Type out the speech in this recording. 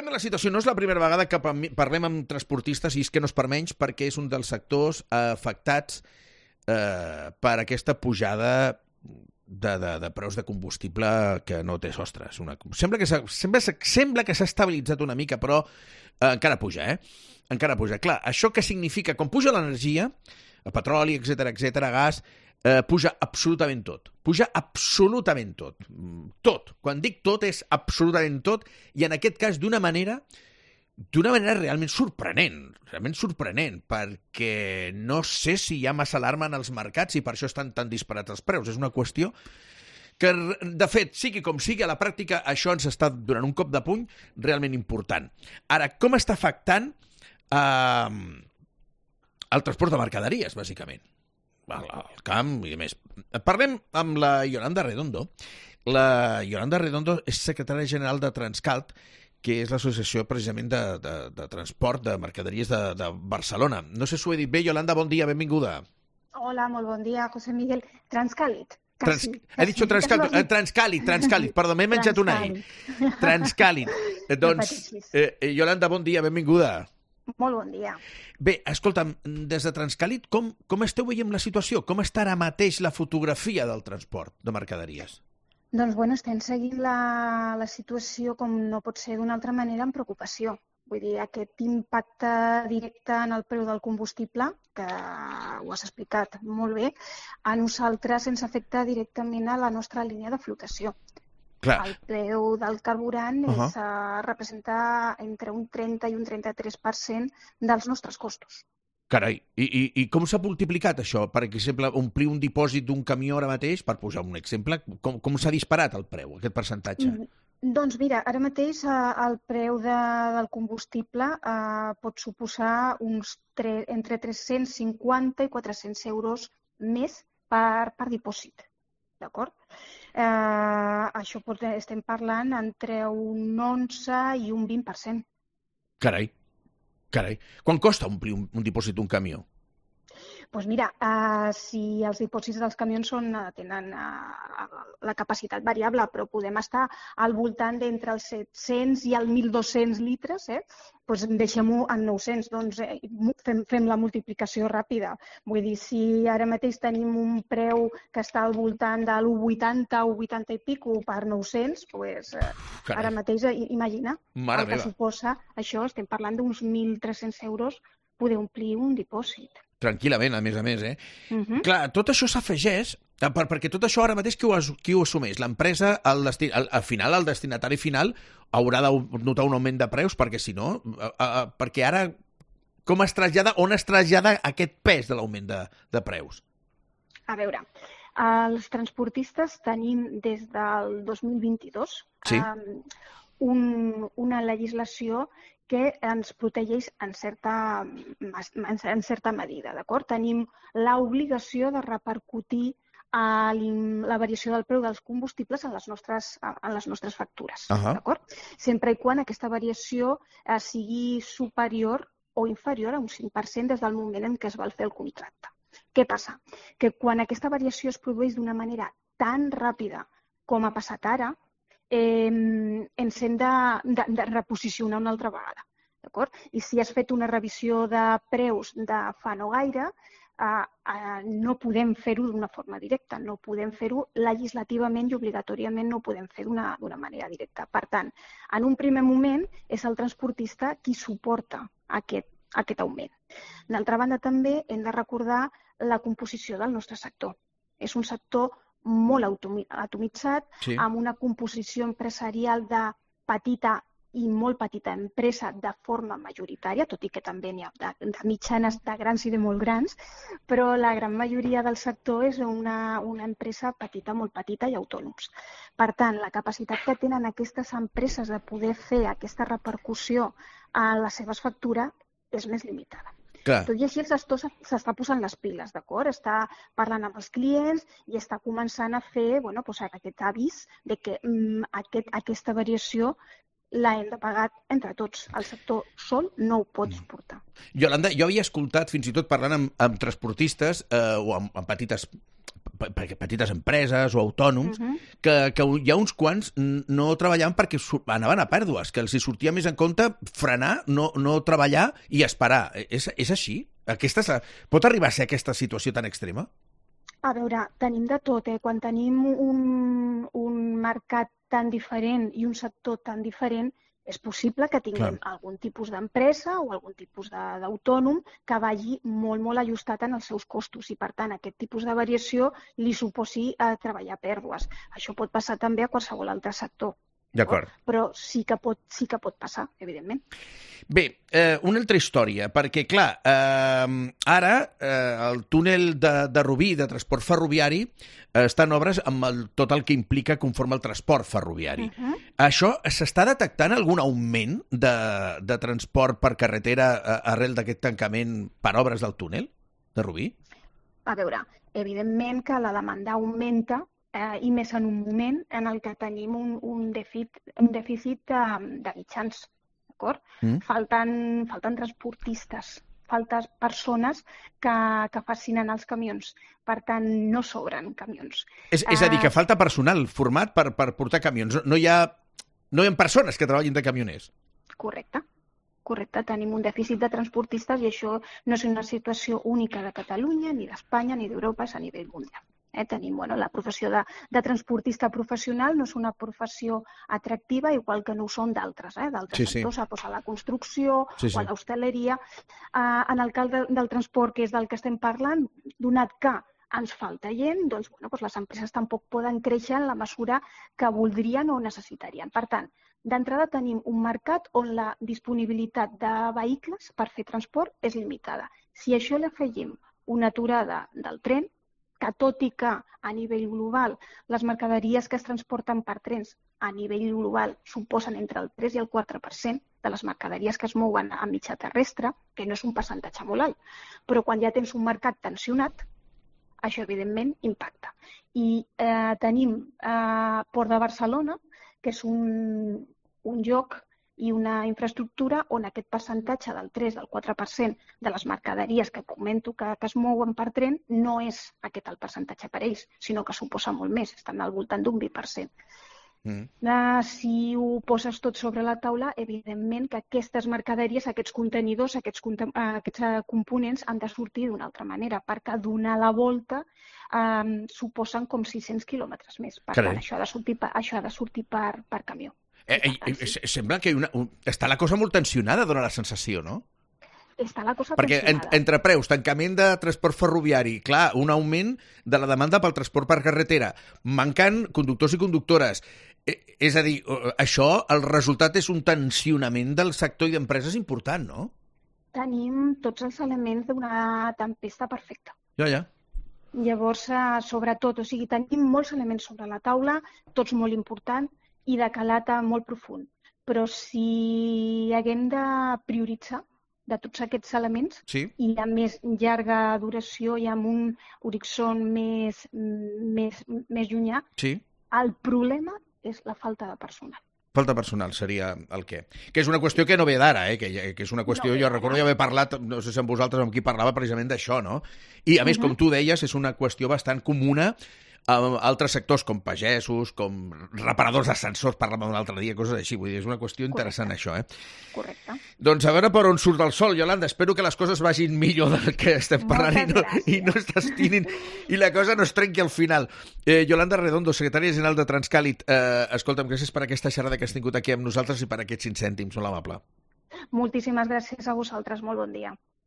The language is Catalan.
de la situació. No és la primera vegada que parlem amb transportistes, i és que no és per menys, perquè és un dels sectors afectats per aquesta pujada de preus de combustible que no té sostre. Sembla que s'ha estabilitzat una mica, però encara puja, Encara puja. Clar, això què significa? Quan puja l'energia, el petroli, etc, gas, puja absolutament tot. Puja absolutament tot. Tot. Quan dic tot, és absolutament tot, i en aquest cas d'una manera realment sorprenent, perquè no sé si hi ha massa alarma en els mercats i per això estan tan disparats els preus. És una qüestió que, de fet, sigui com sigui, a la pràctica això ens està donant un cop de puny realment important. Ara, com està afectant el transport de mercaderies, bàsicament? El camp i més. Parlem amb la Yolanda Redondo. La Yolanda Redondo és secretària general de Transcalt, que és l'associació precisament de transport de mercaderies de Barcelona. No sé si ho he dit bé, Yolanda, bon dia, benvinguda. Hola, molt bon dia, José Miguel. Transcàlid. He dit Transcàlid, perdó, m'he menjat una E. Transcàlid. Doncs, Yolanda, bon dia, benvinguda. Molt bon dia. Bé, escolta'm, des de Transcàlid, com esteu veient la situació? Com està ara mateix la fotografia del transport de mercaderies? Doncs, estem seguint la situació, com no pot ser d'una altra manera, amb preocupació. Vull dir, aquest impacte directe en el preu del combustible, que ho has explicat molt bé, a nosaltres ens afecta directament a la nostra línia de flotació. Clar. El preu del carburant representa entre un 30 i un 33% dels nostres costos. Carai, i com s'ha multiplicat això? Per exemple, omplir un dipòsit d'un camió ara mateix, per posar un exemple, com s'ha disparat el preu, aquest percentatge? Doncs mira, ara mateix el preu del combustible pot suposar entre 350 i 400 euros més per dipòsit, d'acord? Això estem parlant entre un 11 i un 20%. Carai. Quan costa omplir un dipòsit d'un camió? Doncs mira, si els dipòsits dels camions tenen la capacitat variable, però podem estar al voltant d'entre els 700 i els 1.200 litres, doncs deixem-ho en 900, doncs fem la multiplicació ràpida. Vull dir, si ara mateix tenim un preu que està al voltant de l'1,80 o 80 i pico per 900, doncs ara mateix imagina el que suposa això, estem parlant d'uns 1.300 euros poder omplir un dipòsit. Tranquil·lament, a més, Clar, tot això s'afegeix, perquè tot això ara mateix qui ho assumeix? L'empresa, al final, el destinatari final, haurà de notar un augment de preus, perquè si no, perquè ara on es trasllada aquest pes de l'augment de preus? A veure, els transportistes tenim des del 2022 una legislació que ens protegeix en certa medida, d'acord? Tenim l'obligació de repercutir la variació del preu dels combustibles en les nostres factures, d'acord? Sempre i quan aquesta variació sigui superior o inferior a un 5% des del moment en què es va fer el contracte. Què passa? Que quan aquesta variació es produeix d'una manera tan ràpida com ha passat ara, ens hem de reposicionar una altra vegada, d'acord? I si has fet una revisió de preus de fa no gaire, no podem fer-ho d'una forma directa, no podem fer-ho legislativament i obligatòriament no ho podem fer d'una manera directa. Per tant, en un primer moment és el transportista qui suporta aquest augment. D'altra banda, també hem de recordar la composició del nostre sector. És un sector molt atomitzat, amb una composició empresarial de petita i molt petita empresa de forma majoritària, tot i que també n'hi ha de mitjanes, de grans i de molt grans, però la gran majoria del sector és una empresa petita, molt petita i autònoms. Per tant, la capacitat que tenen aquestes empreses de poder fer aquesta repercussió a les seves factures és més limitada. Tot i així, el sector s'està posant les piles, d'acord? Està parlant amb els clients i està començant a fer aquest avís de que aquesta variació l'hem de pagar entre tots. El sector sol no ho pot suportar. Yolanda, jo havia escoltat, fins i tot parlant amb transportistes o amb petites petites empreses o autònoms, que hi ha uns quants no treballaven perquè anaven a pèrdues, que els hi sortia més en compte frenar, no treballar i esperar. És així? Pot arribar a ser aquesta situació tan extrema? A veure, tenim de tot, Quan tenim un mercat tan diferent i un sector tan diferent, és possible que tinguem algun tipus d'empresa o algun tipus d'autònom que vagi molt, molt ajustat en els seus costos i, per tant, aquest tipus de variació li suposi treballar pèrdues. Això pot passar també a qualsevol altre sector. D'acord. Però sí que pot passar, evidentment. Bé, una altra història, perquè, clar, ara el túnel de Rubí, de transport ferroviari, està en obres amb tot el que implica conforme al transport ferroviari. Això s'està detectant algun augment de transport per carretera arrel d'aquest tancament per obres del túnel de Rubí? A veure, evidentment que la demanda augmenta, i més en un moment en el que tenim un dèficit de mitjans, d'acord? Falten transportistes, falten persones que facin anar els camions. Per tant, no sobren camions. És a dir, que falta personal format per portar camions. No hi ha persones que treballin de camioners. Correcte, tenim un dèficit de transportistes i això no és una situació única de Catalunya, ni d'Espanya, ni d'Europa, és a nivell mundial. Tenim la professió de transportista professional, no és una professió atractiva, igual que no ho són d'altres sectors, a la construcció o a l'hostaleria. En el cas del transport, que és del que estem parlant, donat que ens falta gent, doncs les empreses tampoc poden créixer en la mesura que voldrien o necessitarien. Per tant, d'entrada tenim un mercat on la disponibilitat de vehicles per fer transport és limitada. Si a això li afegim una aturada del tren, que tot i que a nivell global les mercaderies que es transporten per trens a nivell global suposen entre el 3 i el 4% de les mercaderies que es mouen a mitjà terrestre, que no és un percentatge molt alt, però quan ja tens un mercat tensionat, això evidentment impacta. I tenim Port de Barcelona, que és un lloc i una infraestructura on aquest percentatge del 3 al 4% de les mercaderies que comento que es mouen per tren no és aquest el percentatge per ells, sinó que suposa molt més, estan al voltant d'un 20%. Si ho poses tot sobre la taula, evidentment que aquestes mercaderies, aquests contenidors, aquests components han de sortir d'una altra manera, perquè donar la volta suposen com 600 quilòmetres més. Per tant, això ha de sortir per camió. Sembla que està la cosa molt tensionada, dona la sensació, no? Està la cosa perquè tensionada. Entre preus, tancament de transport ferroviari, clar, un augment de la demanda pel transport per carretera, mancant conductors i conductores. És a dir, això, el resultat és un tensionament del sector i d'empreses important, no? Tenim tots els elements d'una tempesta perfecta. Ja. Llavors, sobretot, tenim molts elements sobre la taula, tots molt importants, i de calat molt profund. Però si haguem de prioritzar de tots aquests elements i de més llarga duració i amb un horitzó més llunyà, el problema és la falta de personal. Falta personal seria el què. Que és una qüestió que no ve d'ara, que és una qüestió, jo recordo haver parlat, no sé si amb vosaltres amb qui parlava precisament d'això, no? I a més, com tu deies, és una qüestió bastant comuna amb altres sectors com pagesos, com reparadors d'ascensors, parlàvem un altre dia, coses així, vull dir, és una qüestió interessant això, Correcte. Doncs a veure per on surt el sol, Iolanda, espero que les coses vagin millor del que estem parlant i no es destinin i la cosa no es trenqui al final. Iolanda Redondo, secretària general de Transcàlid, escolta'm, gràcies per aquesta xerrada que has tingut aquí amb nosaltres i per aquests 5 cèntims, molt amable. Moltíssimes gràcies a vosaltres, molt bon dia.